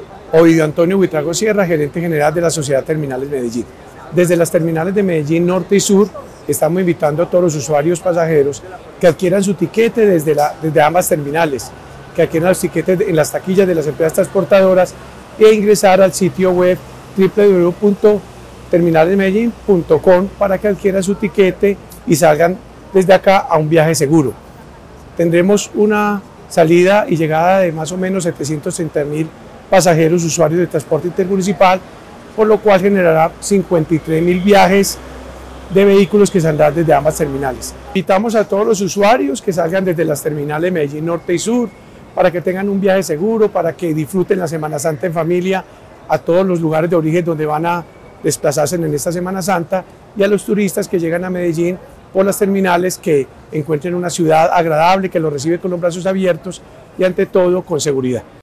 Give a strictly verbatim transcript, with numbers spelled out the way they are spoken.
Ovidio Antonio Buitrago Sierra, gerente general de la Sociedad Terminales Medellín. Desde las terminales de Medellín Norte y Sur estamos invitando a todos los usuarios pasajeros que adquieran su tiquete desde, la, desde ambas terminales, que adquieran los tiquetes en las taquillas de las empresas transportadoras e ingresar al sitio web doble u doble u doble u punto terminales medellín punto com para que adquieran su tiquete y salgan desde acá a un viaje seguro. Tendremos una salida y llegada de más o menos setecientos treinta mil pasajeros usuarios de transporte intermunicipal, por lo cual generará cincuenta y tres mil viajes de vehículos que saldrán desde ambas terminales. Invitamos a todos los usuarios que salgan desde las terminales Medellín Norte y Sur para que tengan un viaje seguro, para que disfruten la Semana Santa en familia a todos los lugares de origen donde van a desplazarse en esta Semana Santa, y a los turistas que llegan a Medellín por las terminales que encuentren una ciudad agradable, que los recibe con los brazos abiertos y ante todo con seguridad.